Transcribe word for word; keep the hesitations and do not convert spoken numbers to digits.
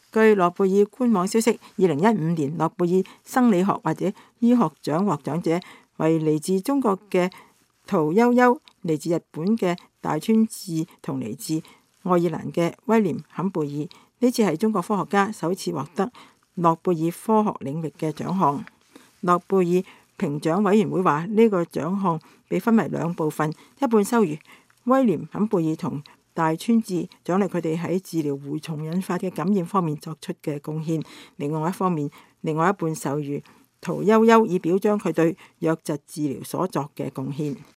據諾貝爾官網消息，二零一五年諾貝爾生理學或者醫學獎獲獎者為嚟自中國嘅屠呦呦、嚟自日本嘅大川智同嚟自愛爾蘭嘅威廉坎貝爾。呢次係中國科學家首次獲得諾貝爾科學領域嘅獎項。諾貝爾評獎委員會話呢、這個獎項被分為兩部分，一半收予威廉坎貝爾同大川智，獎勵佢哋喺治療蛔蟲引發嘅感染方面作出嘅貢獻。另外一方面，另外一半授予屠呦呦，以表彰佢對瘧疾治療所作嘅貢獻。